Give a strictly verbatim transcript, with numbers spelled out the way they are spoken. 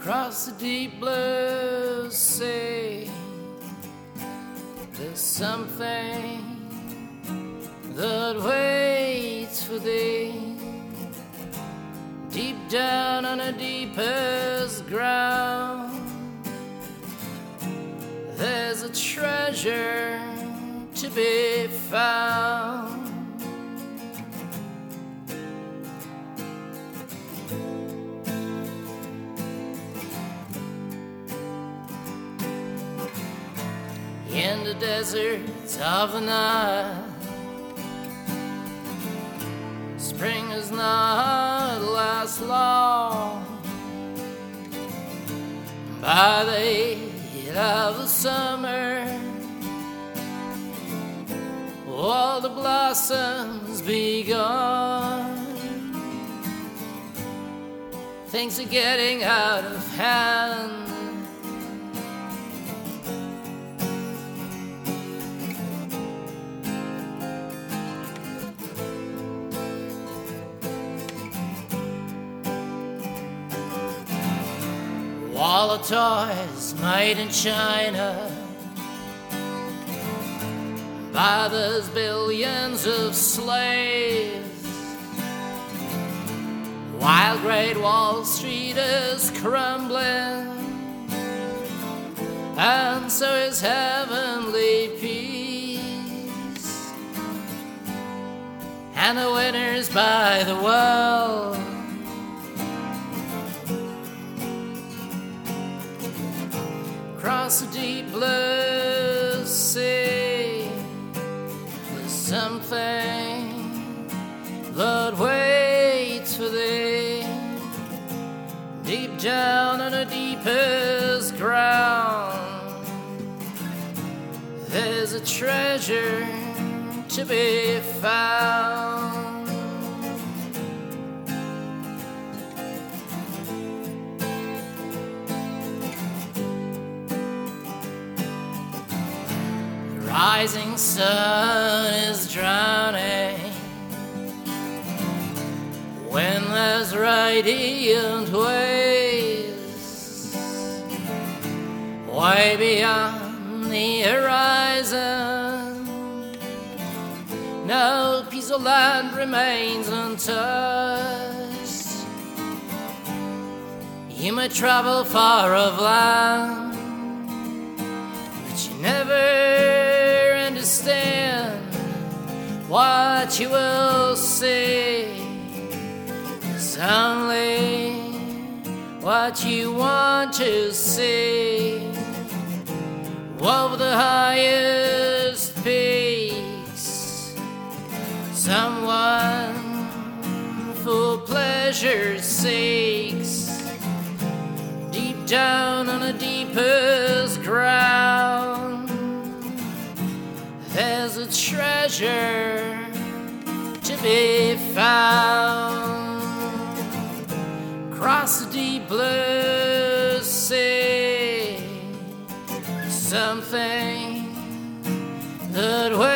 Across the deep blue sea, there's something that waits for thee. Deep down on the deepest ground, there's a treasure to be found. In the deserts of the Nile, spring does not last long. By the heat of the summer, all the blossoms be gone. Things are getting out of hand. Wall of toys made in China by those billions of slaves, while Great Wall Street is crumbling, and so is heavenly peace. And the winners by the world across the deep blue sea, there's something that waits for thee. Deep down on the deepest ground, there's a treasure to be found. Rising sun is drowning when there's radiant waves way beyond the horizon. No piece of land remains untouched. You may travel far of land, but you never understand what you will see. It's only what you want to see. Over the highest peaks, someone for pleasure seeks. Deep down on the deepest ground, there's a treasure to be found. Across the deep blue sea, something that waits